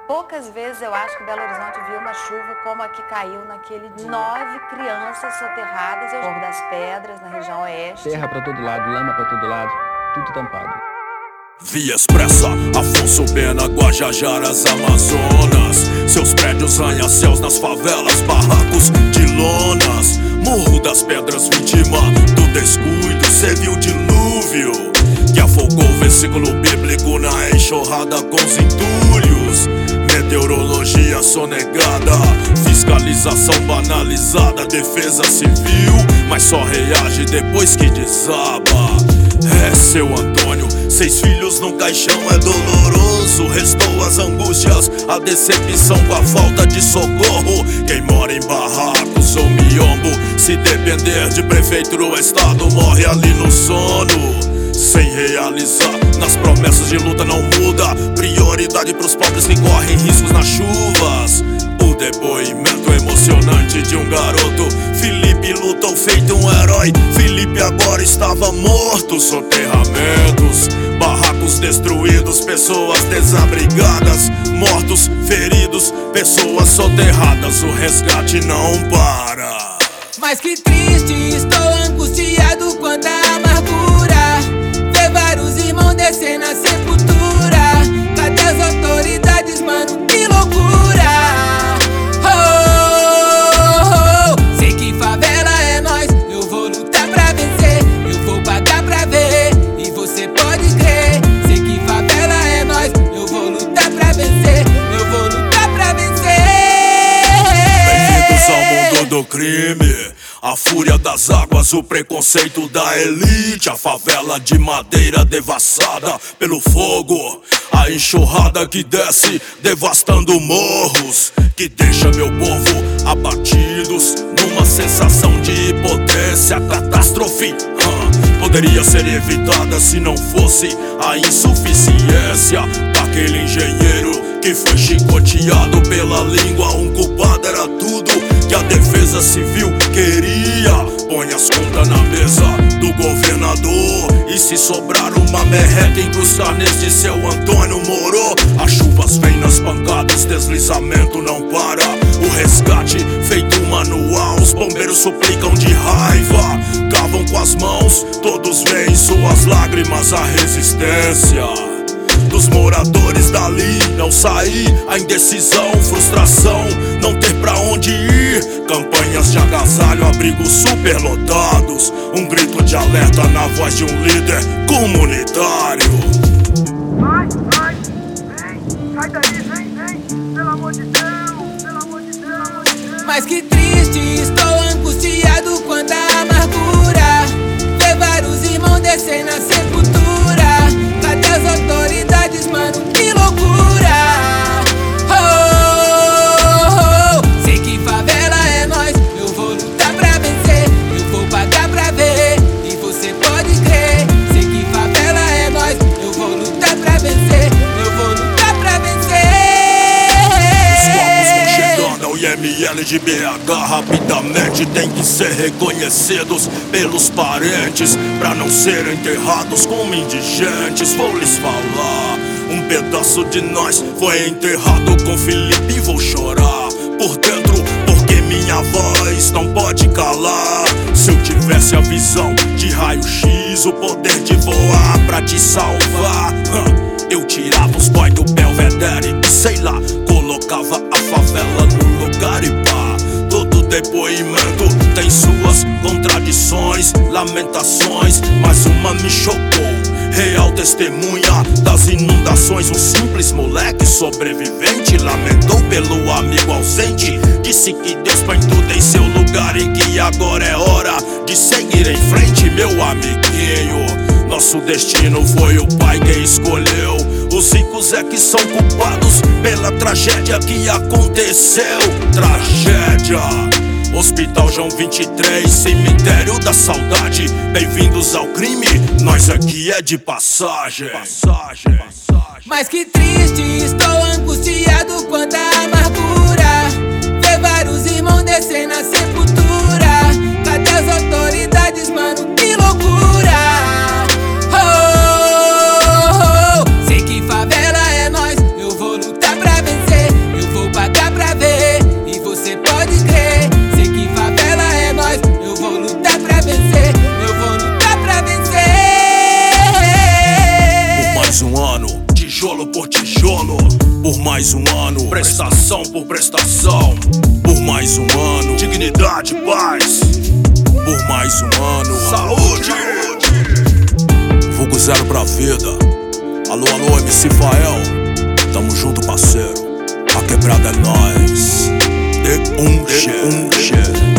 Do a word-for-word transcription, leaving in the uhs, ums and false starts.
Poucas vezes eu acho que Belo Horizonte viu uma chuva como a que caiu naquele dia. Nove crianças soterradas ao Morro das Pedras, na região oeste. Terra pra todo lado, lama pra todo lado, tudo tampado. Via Expressa, Afonso Pena, Guajajaras, Amazonas. Seus prédios arranha-céus nas favelas, barracos de lonas. Morro das Pedras, vítima do descuido. Cê viu o dilúvio que afogou o versículo bíblico na enxurrada com os entulhos. Meteorologia sonegada, fiscalização banalizada, defesa civil, mas só reage depois que desaba. É, seu Antônio, seis filhos num caixão é doloroso. Restou as angústias, a decepção com a falta de socorro. Quem mora em barracos ou miombo, se depender de prefeitura ou estado, morre ali no sono. Sem realizar, nas promessas de luta não muda. Prioridade pros pobres que correm riscos nas chuvas. O depoimento emocionante de um garoto. Felipe lutou feito um herói. Felipe agora estava morto. Soterramentos, barracos destruídos, pessoas desabrigadas, mortos, feridos, pessoas soterradas. O resgate não para. Mas que triste, estou angustiado quanto à amargura. Ver vários irmãos descer na sepultura. Cadê as autoridades, mano? Que loucura! Oh, oh, oh. Sei que favela é nós, eu vou lutar pra vencer. Eu vou pagar pra ver, e você pode crer. Sei que favela é nós, eu vou lutar pra vencer. Eu vou lutar pra vencer. Bem-vindos ao mundo do crime. A fúria das águas, o preconceito da elite. A favela de madeira devassada pelo fogo. A enxurrada que desce, devastando morros, que deixa meu povo abatidos numa sensação de impotência. Catástrofe uh, poderia ser evitada se não fosse a insuficiência daquele engenheiro que foi chicoteado pela língua. Um culpado era tudo que a defesa civil queria. Põe as contas na mesa do governador, e se sobrar uma merreca incrustar neste seu Antônio Moro. As chuvas vêm nas pancadas, deslizamento não para. O resgate feito manual, os bombeiros suplicam de raiva. Cavam com as mãos, todos veem suas lágrimas. A resistência dos moradores dali, não sair, a indecisão, frustração, não ter pra onde ir. Campanhas de agasalho, abrigos superlotados. Um grito de alerta na voz de um líder comunitário. Vai, vai, vem, sai daí, vem, vem. Pelo amor de Deus, pelo amor de Deus, pelo amor de Deus. Mas que triste, estou angustiado quanto à amargura. Ver vários irmãos descer na sepultura. Cadê as autoridades, mano? Que loucura! Oh, oh, oh. Sei que favela é nós, eu vou lutar pra vencer. Eu vou pagar pra ver, e você pode crer. Sei que favela é nós, eu vou lutar pra vencer. Eu vou lutar pra vencer. Os corpos vão chegando ao I M L de B H. Rapidamente tem que ser reconhecidos pelos parentes, pra não serem enterrados como indigentes. Vou lhes falar, um pedaço de nós foi enterrado com Felipe. Vou chorar por dentro, porque minha voz não pode calar. Se eu tivesse a visão de raio-x, o poder de voar pra te salvar, eu tirava os boy do Belvedere e sei lá, colocava a favela no lugar e pá. Todo depoimento tem suas contradições, lamentações, mas uma me chocou. Real testemunha das inundações. Um simples moleque sobrevivente lamentou pelo amigo ausente. Disse que Deus põe tudo em seu lugar e que agora é hora de seguir em frente, meu amiguinho. Nosso destino foi o pai quem escolheu. Os ricos é que são culpados pela tragédia que aconteceu. Tragédia. Hospital João vinte e três, cemitério da saudade. Bem-vindos ao crime, nós aqui é de passagem. Passagem. Mas que triste, estou angustiado quanto à amargura. Ver vários irmãos descer na sepultura. Cadê as autoridades, mano? Que loucura! Oh, oh, oh. Sei que favela é nós, eu vou lutar pra vencer. mais um ano, prestação por prestação. Por mais um ano, dignidade e paz. Por mais um ano, saúde. Vulgo zero pra vida. Alô, alô, M C Fael. Tamo junto, parceiro. A quebrada é nóis. De um G.